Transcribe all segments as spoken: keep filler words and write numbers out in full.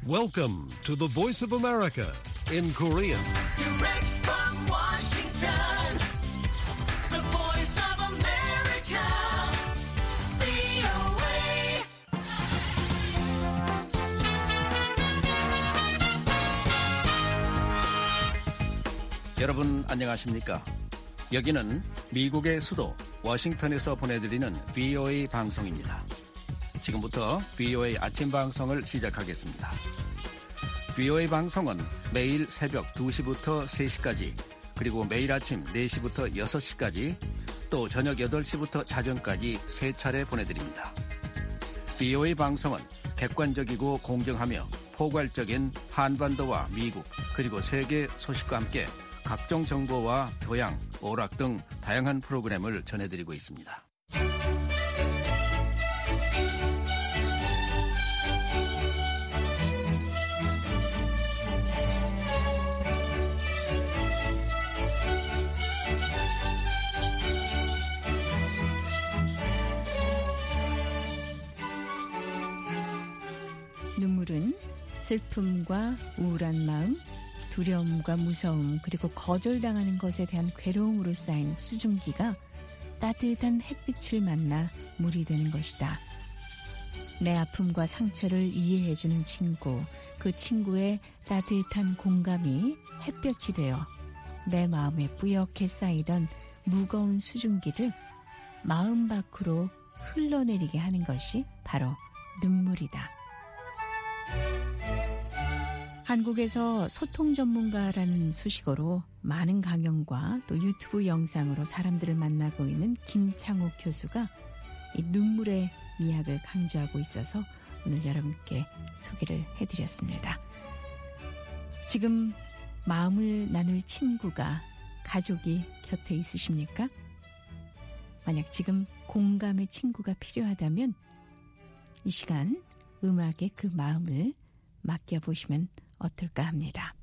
Welcome to the Voice of America in Korean. Direct from Washington, the Voice of America, 브이오에이. 여러분 안녕하십니까? 여기는 미국의 수도 워싱턴에서 보내드리는 브이오에이 방송입니다. 지금부터 브이오에이 아침 방송을 시작하겠습니다. 브이오에이 방송은 매일 새벽 두 시부터 세 시까지, 그리고 매일 아침 네 시부터 여섯 시까지, 또 저녁 여덟 시부터 자정까지 세 차례 보내드립니다. 브이오에이 방송은 객관적이고 공정하며 포괄적인 한반도와 미국 그리고 세계 소식과 함께 각종 정보와 교양, 오락 등 다양한 프로그램을 전해드리고 있습니다. 눈물은 슬픔과 우울한 마음, 두려움과 무서움, 그리고 거절당하는 것에 대한 괴로움으로 쌓인 수증기가 따뜻한 햇빛을 만나 물이 되는 것이다. 내 아픔과 상처를 이해해주는 친구, 그 친구의 따뜻한 공감이 햇볕이 되어 내 마음에 뿌옇게 쌓이던 무거운 수증기를 마음 밖으로 흘러내리게 하는 것이 바로 눈물이다. 한국에서 소통 전문가라는 수식어로 많은 강연과 또 유튜브 영상으로 사람들을 만나고 있는 김창옥 교수가 이 눈물의 미학을 강조하고 있어서 오늘 여러분께 소개를 해드렸습니다. 지금 마음을 나눌 친구가, 가족이 곁에 있으십니까? 만약 지금 공감의 친구가 필요하다면 이 시간 음악에 그 마음을 맡겨보시면 어떨까 합니다.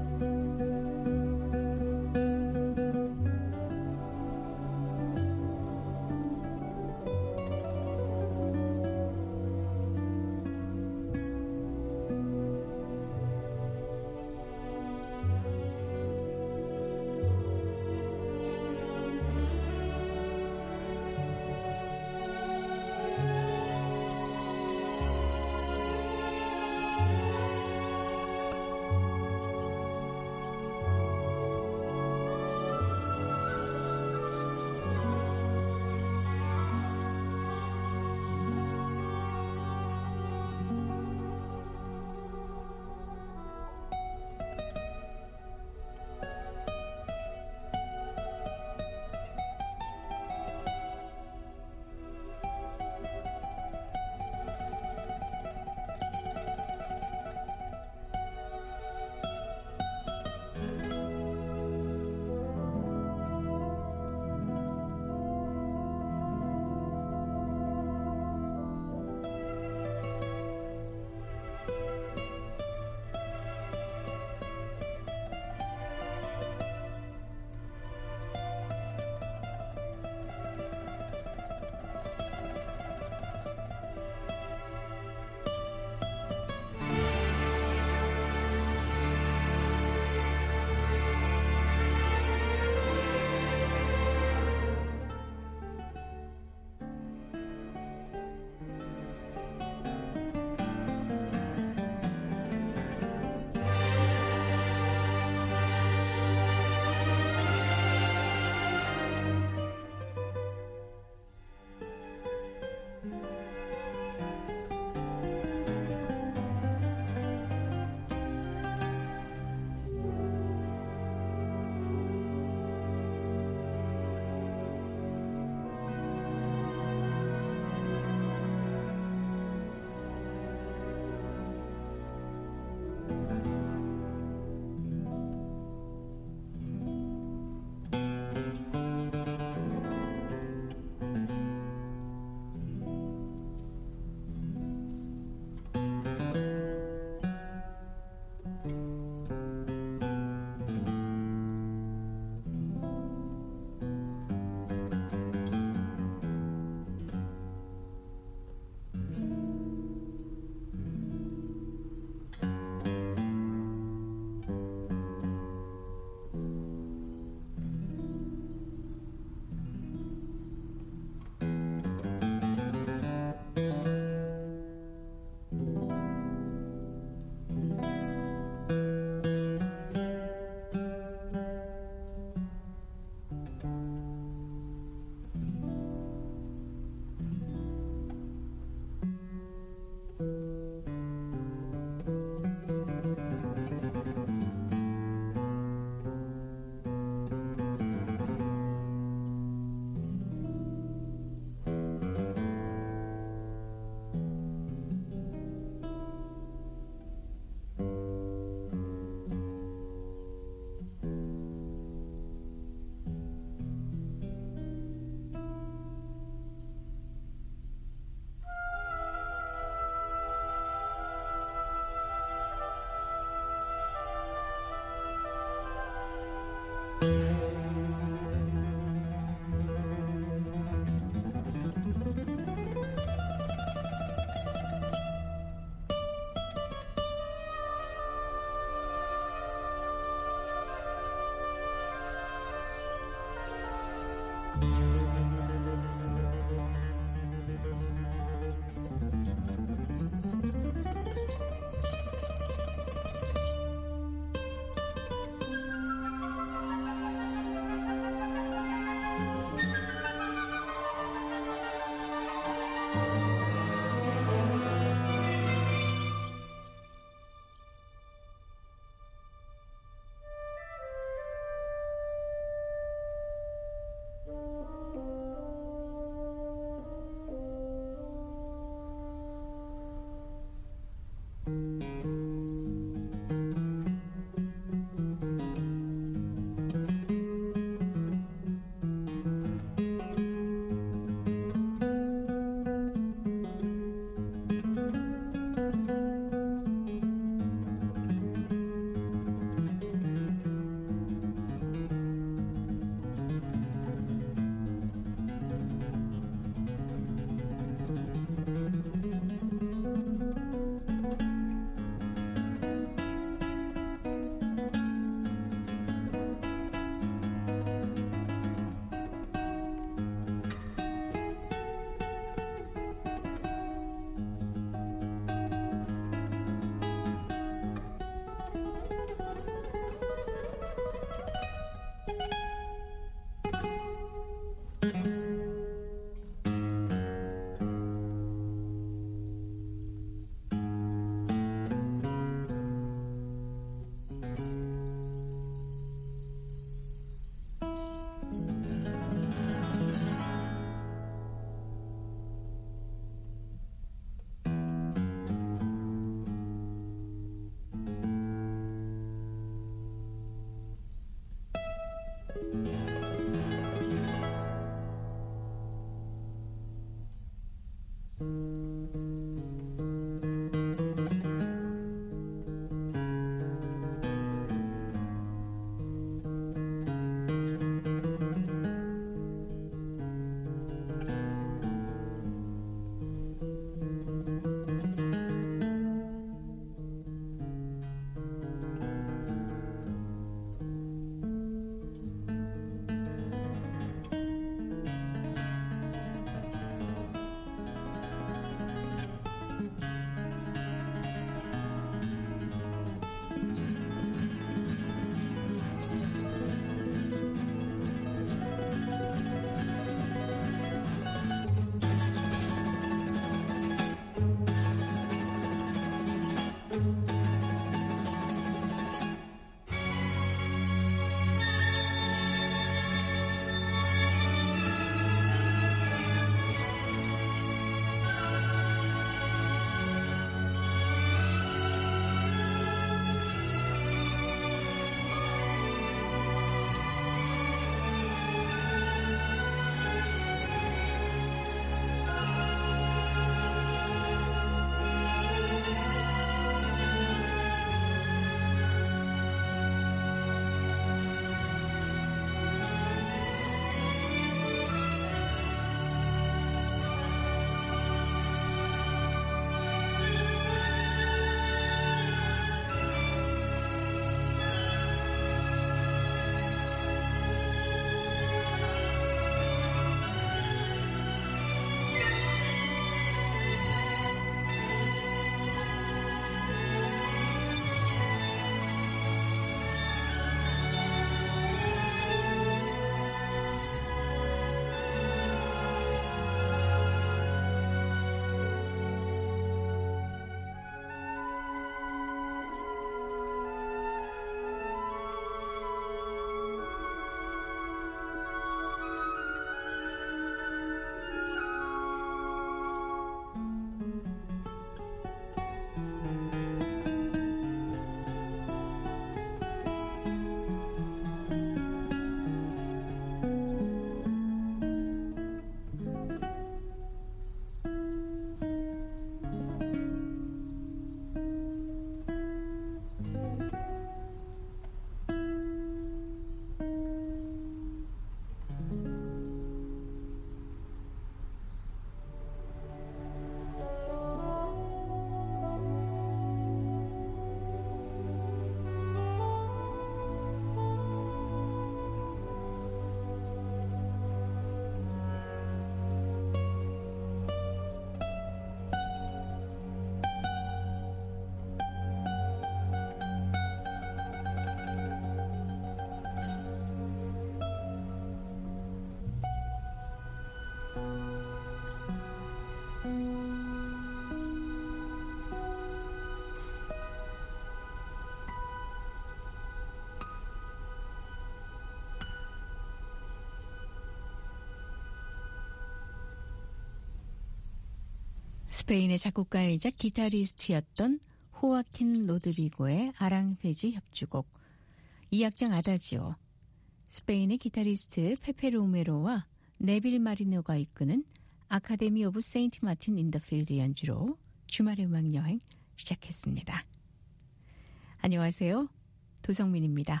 스페인의 작곡가이자 기타리스트였던 호아킨 로드리고의 아랑페지 협주곡 이 악장 아다지오, 스페인의 기타리스트 페페 로메로와 네빌 마리노가 이끄는 아카데미 오브 세인트 마틴 인 더 필드 연주로 주말의 음악여행 시작했습니다. 안녕하세요. 도성민입니다.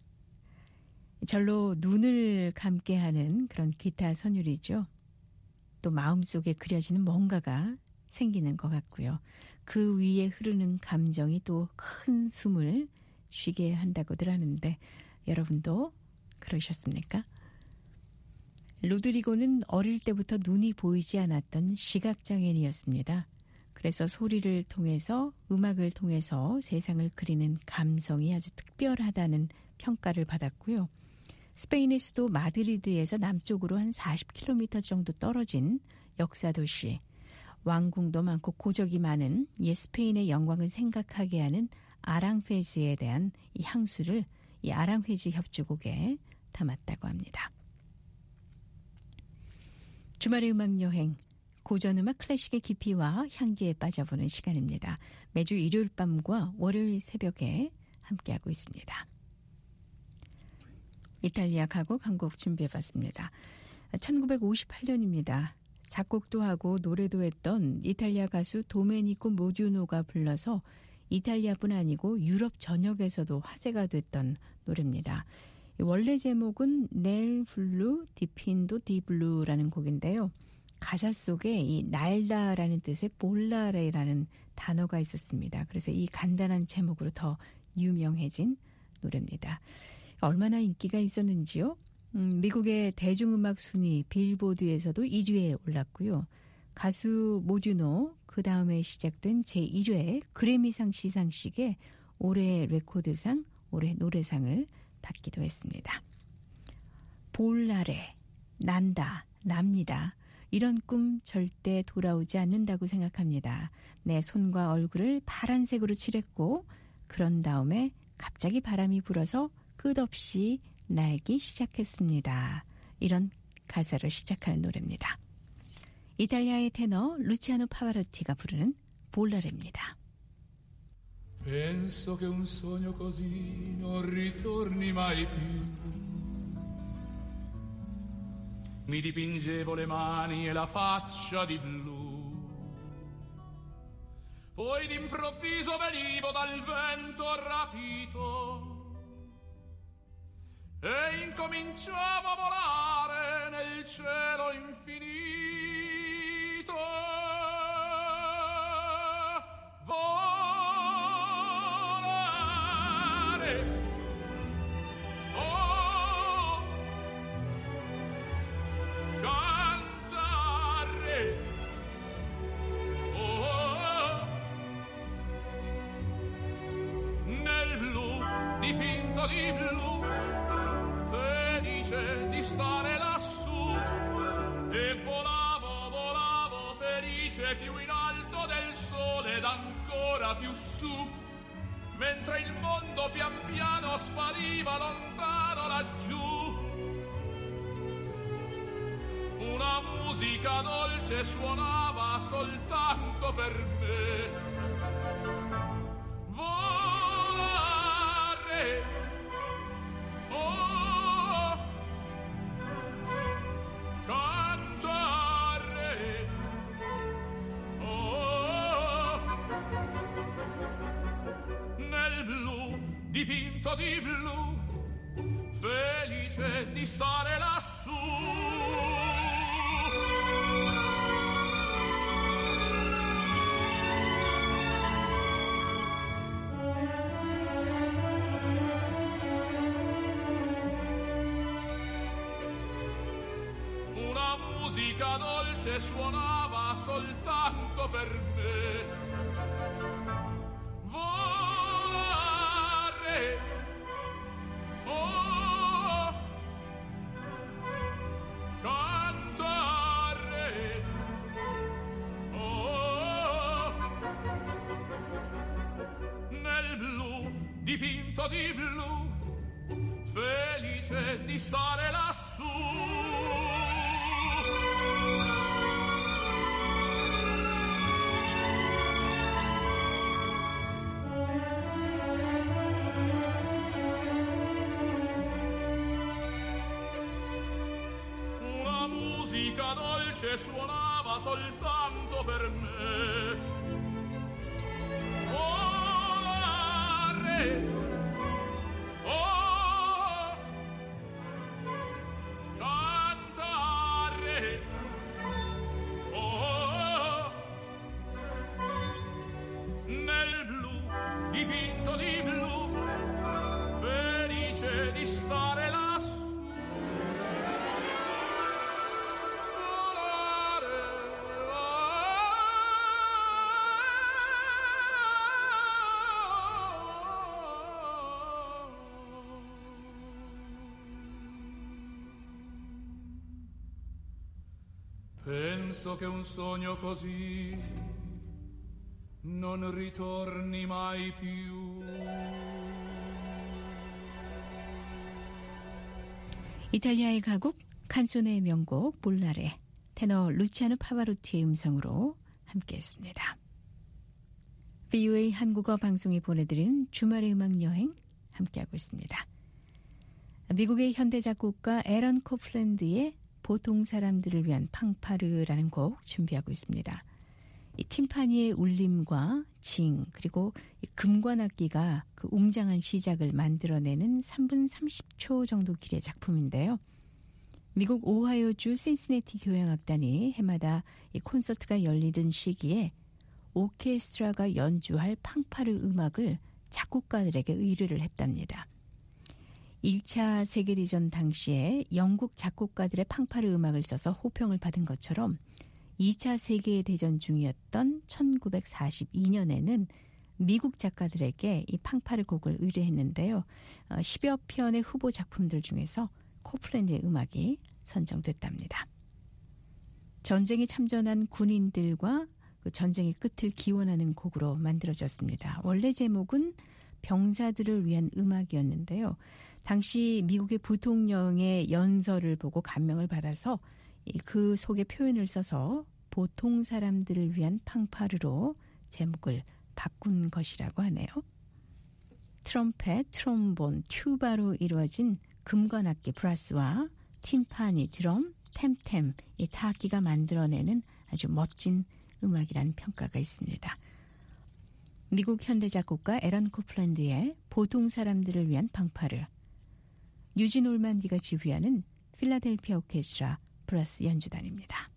절로 눈을 감게 하는 그런 기타 선율이죠. 또 마음속에 그려지는 뭔가가 생기는 것 같고요. 그 위에 흐르는 감정이 또 큰 숨을 쉬게 한다고들 하는데 여러분도 그러셨습니까? 로드리고는 어릴 때부터 눈이 보이지 않았던 시각장애인이었습니다. 그래서 소리를 통해서 음악을 통해서 세상을 그리는 감성이 아주 특별하다는 평가를 받았고요. 스페인의 수도 마드리드에서 남쪽으로 한 사십 킬로미터 정도 떨어진 역사도시, 왕궁도 많고 고적이 많은 옛 스페인의 영광을 생각하게 하는 아랑페지에 대한 이 향수를 이 아랑페지 협주곡에 담았다고 합니다. 주말의 음악여행, 고전음악 클래식의 깊이와 향기에 빠져보는 시간입니다. 매주 일요일 밤과 월요일 새벽에 함께하고 있습니다. 이탈리아 가곡 한 곡 준비해봤습니다. 천구백오십팔 년입니다. 작곡도 하고 노래도 했던 이탈리아 가수 도메니코 모듀노가 불러서 이탈리아뿐 아니고 유럽 전역에서도 화제가 됐던 노래입니다. 원래 제목은 넬 블루 디핀도 디 블루라는 곡인데요. 가사 속에 이 날다라는 뜻의 볼라레라는 단어가 있었습니다. 그래서 이 간단한 제목으로 더 유명해진 노래입니다. 얼마나 인기가 있었는지요? 음, 미국의 대중음악 순위 빌보드에서도 일 위에 올랐고요. 가수 모듀노 그 다음에 시작된 제일 회 그래미상 시상식에 올해 레코드상, 올해 노래상을 받기도 했습니다. 볼라레, 난다, 납니다. 이런 꿈 절대 돌아오지 않는다고 생각합니다. 내 손과 얼굴을 파란색으로 칠했고 그런 다음에 갑자기 바람이 불어서 끝없이 날기 시작했습니다. 이런 가사로 시작하는 노래입니다. 이탈리아의 테너 루치아노 파바로티가 부르는 볼라레입니다. Penso che un sogno così non ritorni mai più. Mi dipingevo le mani e la faccia di blu. Poi d'improvviso venivo dal vento rapito e incominciavo a volare nel cielo infinito. Volare, oh, cantare, oh, nel blu dipinto di blu, felice di stare lassù, e volavo, volavo felice più in alto del sole ed ancora più su, mentre il mondo pian piano spariva lontano laggiù. Una musica dolce suonava soltanto per me. Volare, oh, cantare, oh, nel blu dipinto di blu, felice di stare lassù. Una musica dolce suonava soltanto per me. Volare, oh, cantare, oh, nel blu dipinto di blu, felice di stare lassù. voce suonava soltanto per me. Volare, oh, cantare, oh, nel blu, dipinto di blu, felice di stare lassù. Penso che un sogno così non ritorni mai più. 이탈리아의 가곡 칸소네의 명곡 볼라레 테너 루치아노 파바로티의 음성으로 함께했습니다. 브이오에이 한국어 방송이 보내드린 주말의 음악 여행 함께하고 있습니다. 미국의 현대 작곡가 에런 코플랜드의 보통 사람들을 위한 팡파르라는 곡 준비하고 있습니다. 이 팀파니의 울림과 징 그리고 이 금관악기가 그 웅장한 시작을 만들어내는 삼 분 삼십 초 정도 길의 작품인데요. 미국 오하이오주 신시내티 교향악단이 해마다 이 콘서트가 열리던 시기에 오케스트라가 연주할 팡파르 음악을 작곡가들에게 의뢰를 했답니다. 일 차 세계대전 당시에 영국 작곡가들의 팡파르 음악을 써서 호평을 받은 것처럼 이 차 세계대전 중이었던 천구백사십이 년에는 미국 작가들에게 이 팡파르 곡을 의뢰했는데요. 십여 편의 후보 작품들 중에서 코플랜드의 음악이 선정됐답니다. 전쟁에 참전한 군인들과 그 전쟁의 끝을 기원하는 곡으로 만들어졌습니다. 원래 제목은 병사들을 위한 음악이었는데요. 당시 미국의 부통령의 연설을 보고 감명을 받아서 그 속의 표현을 써서 보통 사람들을 위한 팡파르로 제목을 바꾼 것이라고 하네요. 트럼펫, 트롬본, 튜바로 이루어진 금관악기 브라스와 팀파니, 드럼, 템템 이 타악기가 만들어내는 아주 멋진 음악이라는 평가가 있습니다. 미국 현대 작곡가 에런 코플랜드의 보통 사람들을 위한 팡파르, 유진 올만디가 지휘하는 필라델피아 오케스트라 브라스 연주단입니다.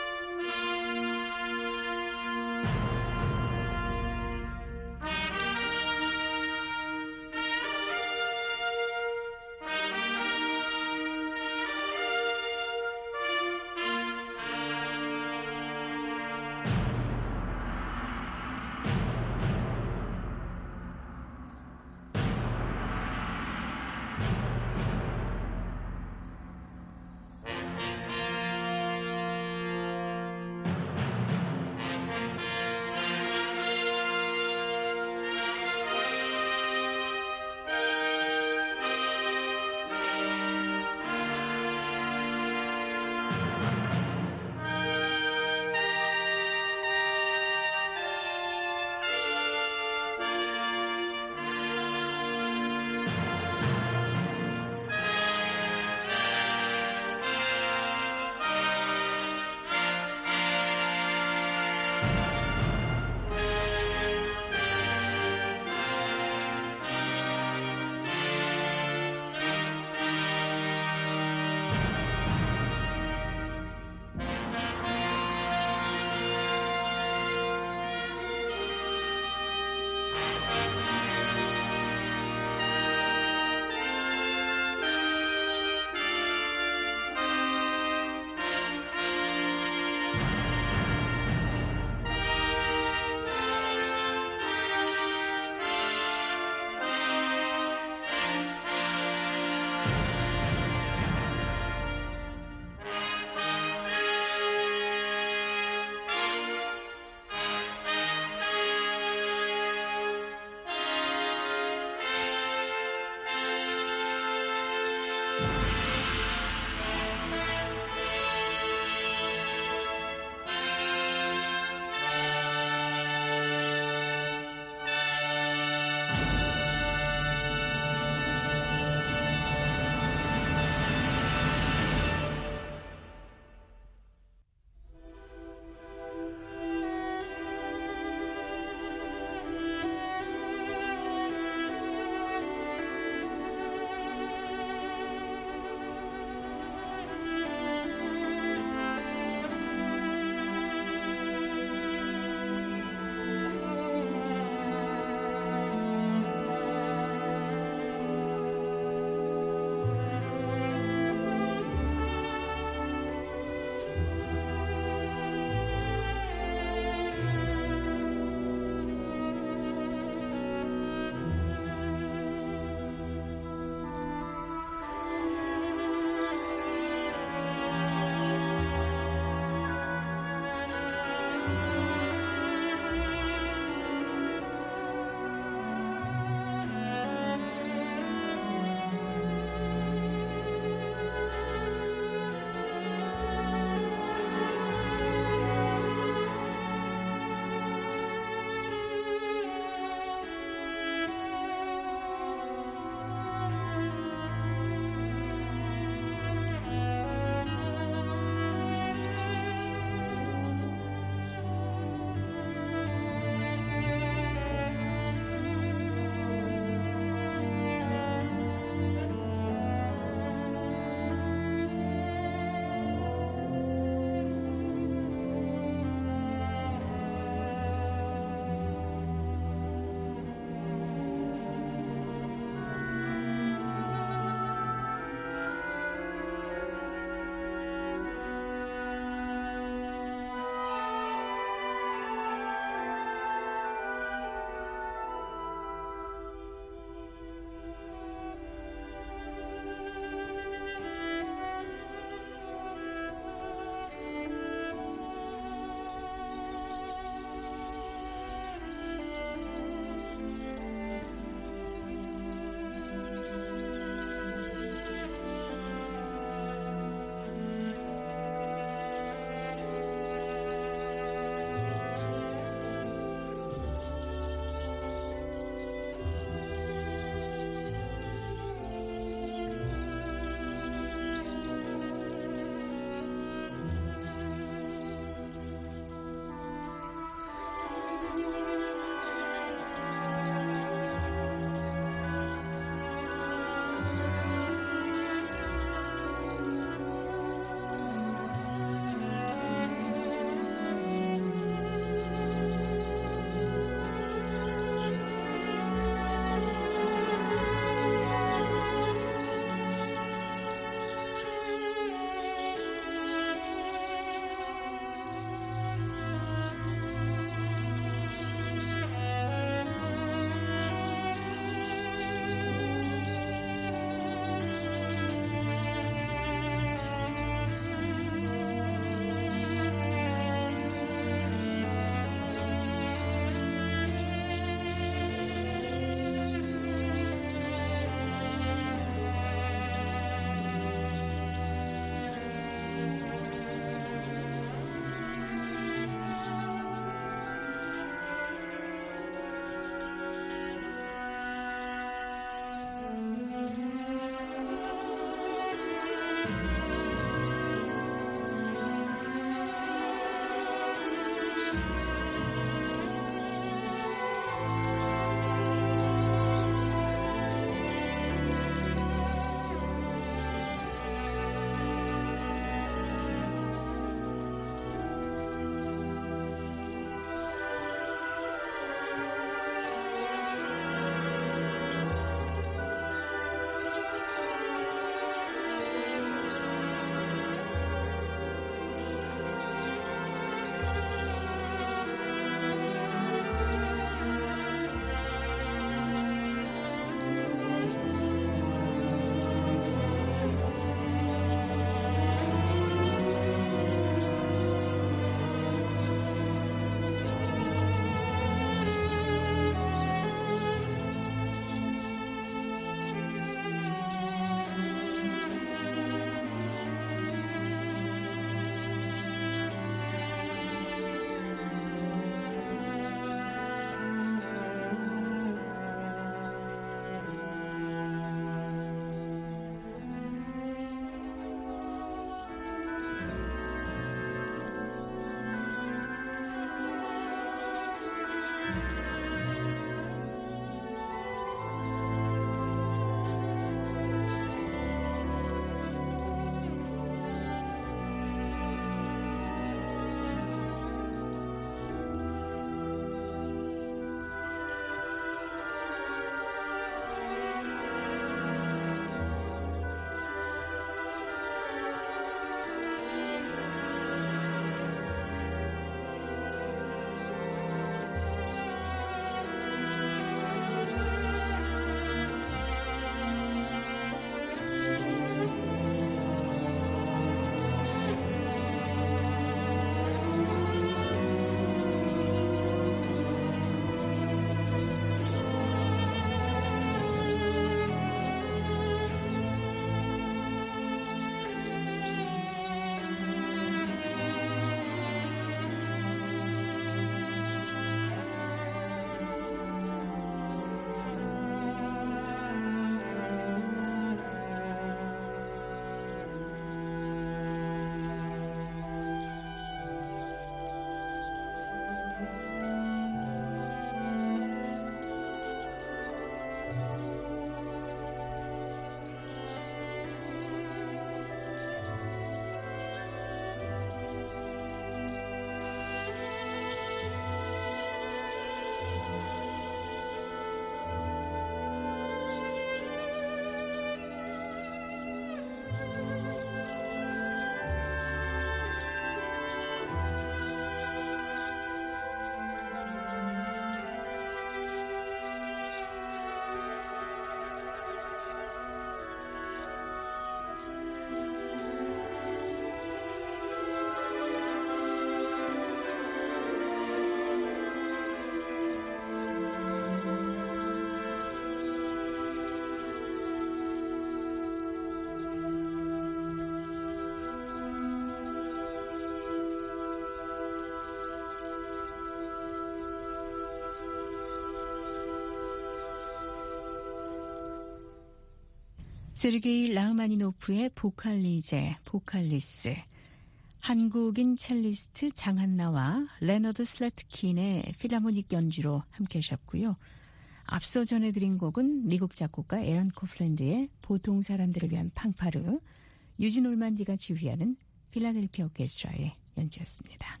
세르게이 라흐마니노프의 보칼리제, 보칼리스, 한국인 첼리스트 장한나와 레너드 슬래트킨의 필하모닉 연주로 함께 하셨고요. 앞서 전해드린 곡은 미국 작곡가 에런 코플랜드의 보통 사람들을 위한 팡파르, 유진 올만지가 지휘하는 필라델피아 오케스트라의 연주였습니다.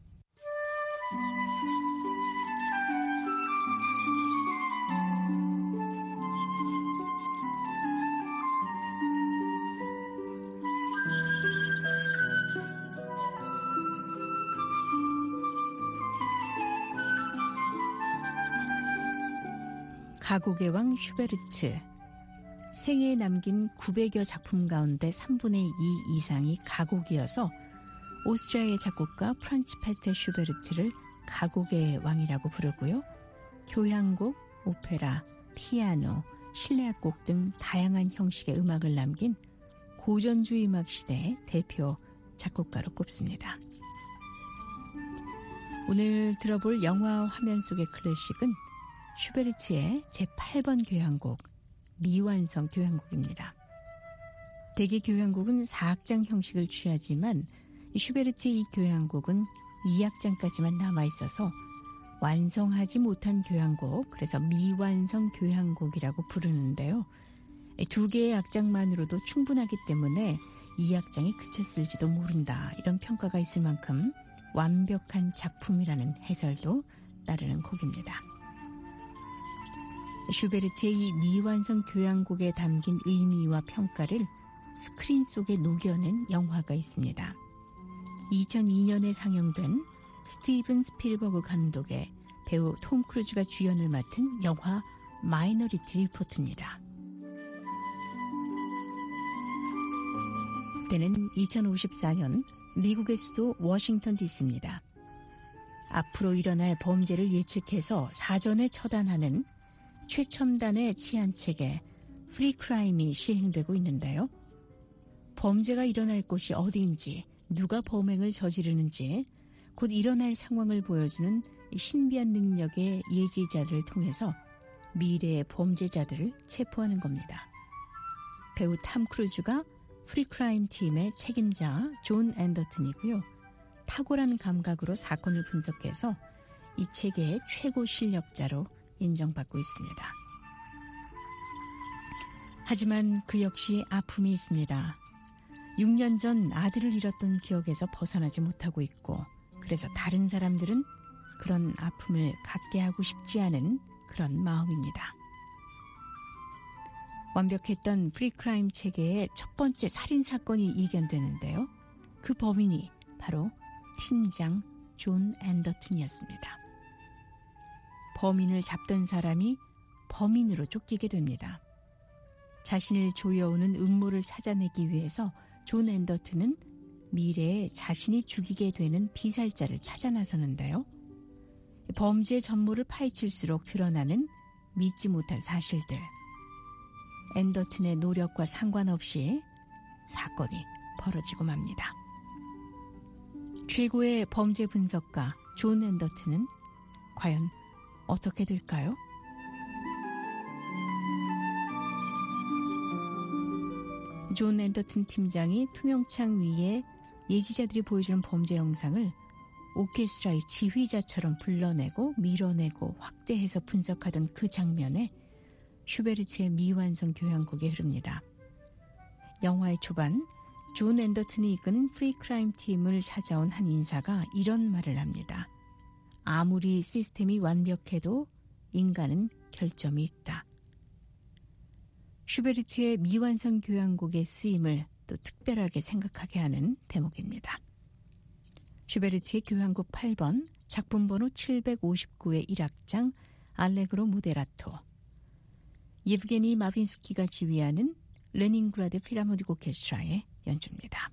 가곡의 왕 슈베르트. 생애에 남긴 구백여 작품 가운데 삼분의 이 이상이 가곡이어서 오스트리아의 작곡가 프란츠 페테 슈베르트를 가곡의 왕이라고 부르고요. 교향곡, 오페라, 피아노, 실내악곡 등 다양한 형식의 음악을 남긴 고전주의 음악 시대의 대표 작곡가로 꼽습니다. 오늘 들어볼 영화 화면 속의 클래식은 슈베르트의 제팔 번 교향곡, 미완성 교향곡입니다. 대개 교향곡은 사 악장 형식을 취하지만 슈베르트의 이 교향곡은 이 악장까지만 남아있어서 완성하지 못한 교향곡, 그래서 미완성 교향곡이라고 부르는데요. 두 개의 악장만으로도 충분하기 때문에 이 악장이 그쳤을지도 모른다, 이런 평가가 있을 만큼 완벽한 작품이라는 해설도 따르는 곡입니다. 슈베르트의 이 미완성 교향곡에 담긴 의미와 평가를 스크린 속에 녹여낸 영화가 있습니다. 이천이 년에 상영된 스티븐 스필버그 감독의 배우 톰 크루즈가 주연을 맡은 영화 마이너리티 리포트입니다. 때는 이천오십사 년 미국의 수도 워싱턴 디씨입니다. 앞으로 일어날 범죄를 예측해서 사전에 처단하는 최첨단의 치안체계 프리크라임이 시행되고 있는데요. 범죄가 일어날 곳이 어디인지, 누가 범행을 저지르는지, 곧 일어날 상황을 보여주는 신비한 능력의 예지자들을 통해서 미래의 범죄자들을 체포하는 겁니다. 배우 탐 크루즈가 프리크라임 팀의 책임자 존 앤더튼이고요. 탁월한 감각으로 사건을 분석해서 이 체계의 최고 실력자로 인정받고 있습니다. 하지만 그 역시 아픔이 있습니다. 육 년 전 아들을 잃었던 기억에서 벗어나지 못하고 있고, 그래서 다른 사람들은 그런 아픔을 갖게 하고 싶지 않은 그런 마음입니다. 완벽했던 프리크라임 체계의 첫 번째 살인사건이 이견되는데요. 그 범인이 바로 팀장 존 앤더튼이었습니다. 범인을 잡던 사람이 범인으로 쫓기게 됩니다. 자신을 조여오는 음모를 찾아내기 위해서 존 앤더튼은 미래에 자신이 죽이게 되는 피살자를 찾아 나서는데요. 범죄 전모를 파헤칠수록 드러나는 믿지 못할 사실들. 앤더튼의 노력과 상관없이 사건이 벌어지고 맙니다. 최고의 범죄 분석가 존 앤더튼은 과연 어떻게 될까요? 존 앤더튼 팀장이 투명창 위에 예지자들이 보여주는 범죄 영상을 오케스트라의 지휘자처럼 불러내고 밀어내고 확대해서 분석하던 그 장면에 슈베르트의 미완성 교향곡이 흐릅니다. 영화의 초반 존 앤더튼이 이끄는 프리크라임 팀을 찾아온 한 인사가 이런 말을 합니다. 아무리 시스템이 완벽해도 인간은 결점이 있다. 슈베르트의 미완성 교향곡의 쓰임을 또 특별하게 생각하게 하는 대목입니다. 슈베르트의 교향곡 팔 번, 작품 번호 칠백오십구의 일 악장 알레그로 모데라토. 예브게니 마빈스키가 지휘하는 레닌그라드 필하모닉 오케스트라의 연주입니다.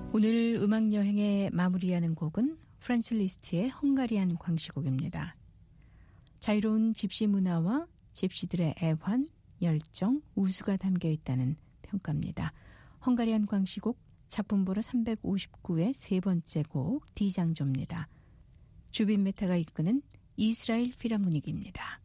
오늘 음악여행에 마무리하는 곡은 프란츠 리스트의 헝가리안 광시곡입니다. 자유로운 집시 문화와 집시들의 애환, 열정, 우수가 담겨있다는 평가입니다. 헝가리안 광시곡 작품번호 삼백오십구의 세 번째 곡 D장조입니다. 주빈 메타가 이끄는 이스라엘 필하모닉입니다.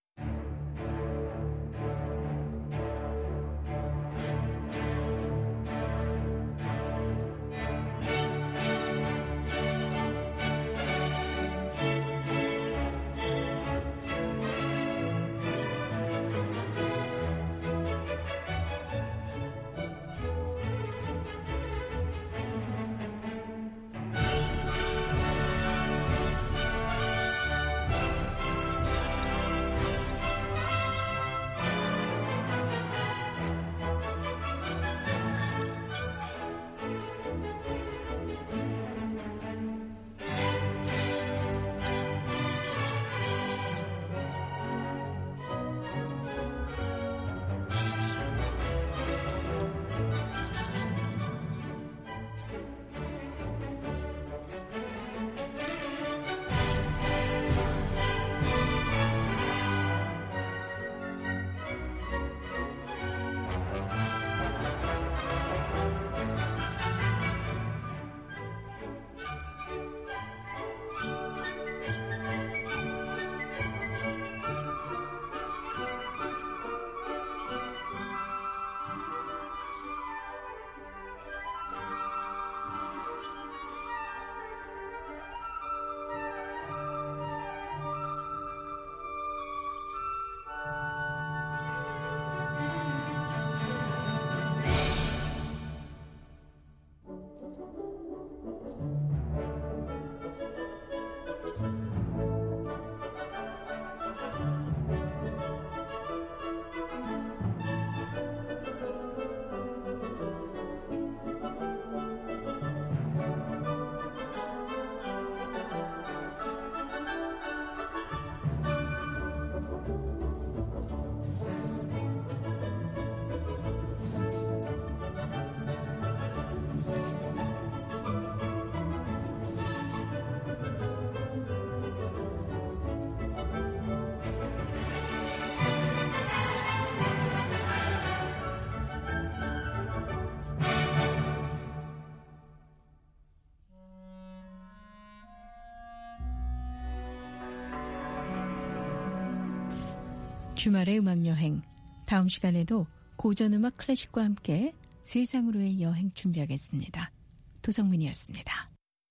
주말의 음악여행, 다음 시간에도 고전음악 클래식과 함께 세상으로의 여행 준비하겠습니다. 도성민이었습니다.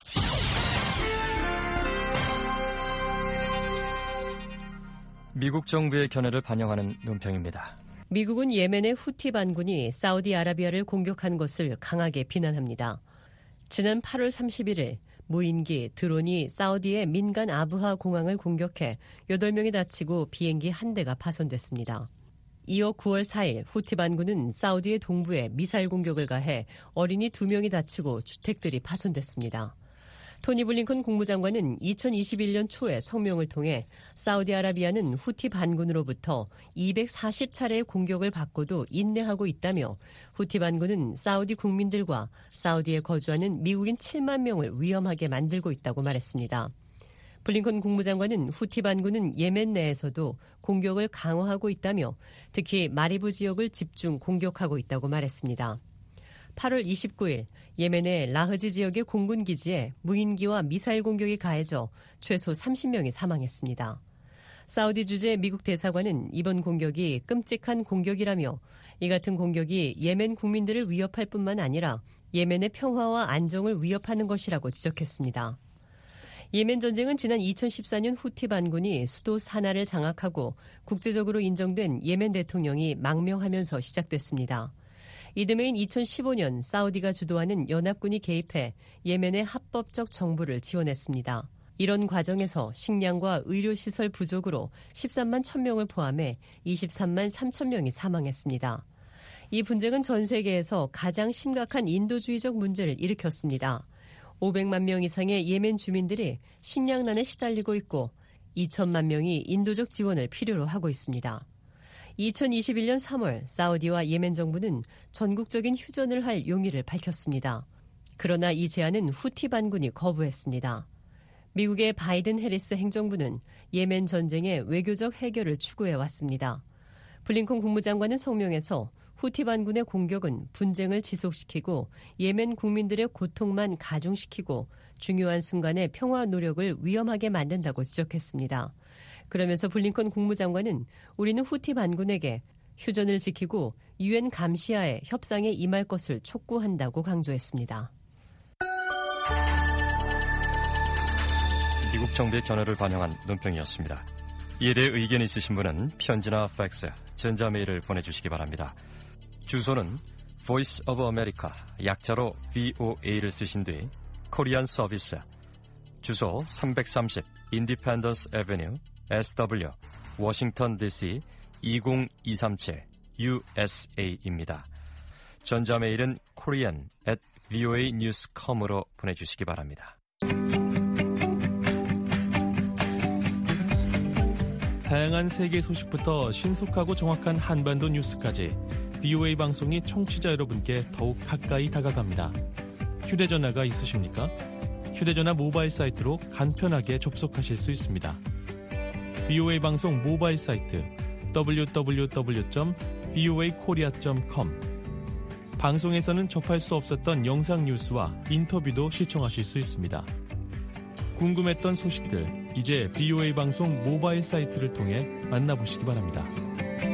미국 정부의 견해를 반영하는 논평입니다. 미국은 예멘의 후티 반군이 사우디아라비아를 공격한 것을 강하게 비난합니다. 지난 팔월 삼십일일 무인기, 드론이 사우디의 민간 아부하 공항을 공격해 여덟 명이 다치고 비행기 한 대가 파손됐습니다. 이어 구월 사일 후티 반군은 사우디의 동부에 미사일 공격을 가해 어린이 두 명이 다치고 주택들이 파손됐습니다. 토니 블링컨 국무장관은 이천이십일년 초에 성명을 통해 사우디아라비아는 후티 반군으로부터 이백사십 차례의 공격을 받고도 인내하고 있다며 후티 반군은 사우디 국민들과 사우디에 거주하는 미국인 칠만 명을 위험하게 만들고 있다고 말했습니다. 블링컨 국무장관은 후티 반군은 예멘 내에서도 공격을 강화하고 있다며 특히 마리브 지역을 집중 공격하고 있다고 말했습니다. 팔월 이십구일 예멘의 라흐지 지역의 공군 기지에 무인기와 미사일 공격이 가해져 최소 삼십 명이 사망했습니다. 사우디 주재 미국 대사관은 이번 공격이 끔찍한 공격이라며 이 같은 공격이 예멘 국민들을 위협할 뿐만 아니라 예멘의 평화와 안정을 위협하는 것이라고 지적했습니다. 예멘 전쟁은 지난 이천십사년 후티 반군이 수도 사나를 장악하고 국제적으로 인정된 예멘 대통령이 망명하면서 시작됐습니다. 이듬해인 이천십오년 사우디가 주도하는 연합군이 개입해 예멘의 합법적 정부를 지원했습니다. 이런 과정에서 식량과 의료시설 부족으로 십삼만 천 명을 포함해 이십삼만 삼천 명이 사망했습니다. 이 분쟁은 전 세계에서 가장 심각한 인도주의적 문제를 일으켰습니다. 오백만 명 이상의 예멘 주민들이 식량난에 시달리고 있고 이천만 명이 인도적 지원을 필요로 하고 있습니다. 이천이십일년 삼월 사우디와 예멘 정부는 전국적인 휴전을 할 용의를 밝혔습니다. 그러나 이 제안은 후티 반군이 거부했습니다. 미국의 바이든 해리스 행정부는 예멘 전쟁의 외교적 해결을 추구해왔습니다. 블링컨 국무장관은 성명에서 후티 반군의 공격은 분쟁을 지속시키고 예멘 국민들의 고통만 가중시키고 중요한 순간에 평화 노력을 위험하게 만든다고 지적했습니다. 그러면서 블링컨 국무장관은 우리는 후티 반군에게 휴전을 지키고 유엔 감시하에 협상에 임할 것을 촉구한다고 강조했습니다. 미국 정부의 견해를 반영한 논평이었습니다. 이에 대해 의견 있으신 분은 편지나 팩스, 전자메일을 보내주시기 바랍니다. 주소는 Voice of America, 약자로 브이오에이를 쓰신 뒤 코리안 서비스, 주소 삼백삼십 Independence Avenue, 에스더블유, 워싱턴 디씨 이공이삼칠 유에스에이입니다. 전자메일은 korean at voanews dot com으로 보내주시기 바랍니다. 다양한 세계 소식부터 신속하고 정확한 한반도 뉴스까지 브이오에이 방송이 청취자 여러분께 더욱 가까이 다가갑니다. 휴대전화가 있으십니까? 휴대전화 모바일 사이트로 간편하게 접속하실 수 있습니다. 브이오에이 방송 모바일 사이트 더블유 더블유 더블유 점 브이오에이 코리아 점 컴. 방송에서는 접할 수 없었던 영상 뉴스와 인터뷰도 시청하실 수 있습니다. 궁금했던 소식들, 이제 브이오에이 방송 모바일 사이트를 통해 만나보시기 바랍니다.